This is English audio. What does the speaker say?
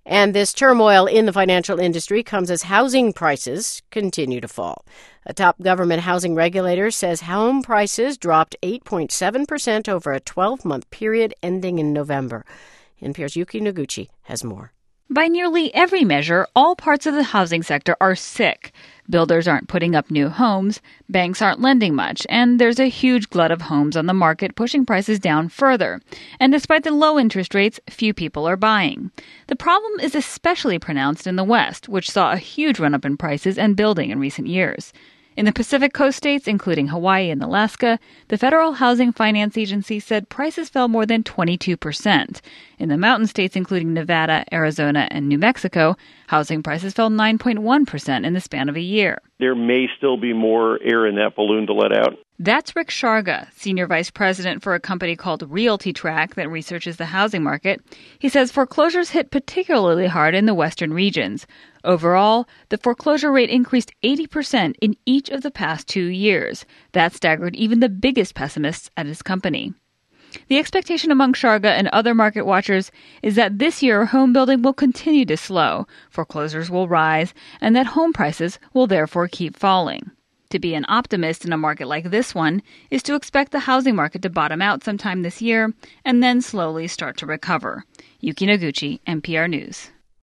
And this turmoil in the financial industry comes as housing prices continue to fall. A top government housing regulator says home prices dropped 8.7% over a 12-month period ending in November. NPR's Yuki Noguchi has more. By nearly every measure, all parts of the housing sector are sick. Builders aren't putting up new homes, banks aren't lending much, and there's a huge glut of homes on the market pushing prices down further. And despite the low interest rates, few people are buying. The problem is especially pronounced in the West, which saw a huge run-up in prices and building in recent years. In the Pacific Coast states, including Hawaii and Alaska, the Federal Housing Finance Agency said prices fell more than 22%. In the mountain states, including Nevada, Arizona, and New Mexico, housing prices fell 9.1% in the span of a year. There may still be more air in that balloon to let out. That's Rick Sharga, Senior Vice President for a company called RealtyTrack that researches the housing market. He says foreclosures hit particularly hard in the western regions. Overall, the foreclosure rate increased 80% in each of the past 2 years. That staggered even the biggest pessimists at his company. The expectation among Sharga and other market watchers is that this year home building will continue to slow, foreclosures will rise, and that home prices will therefore keep falling. To be an optimist in a market like this one is to expect the housing market to bottom out sometime this year and then slowly start to recover. Yuki Noguchi, NPR News.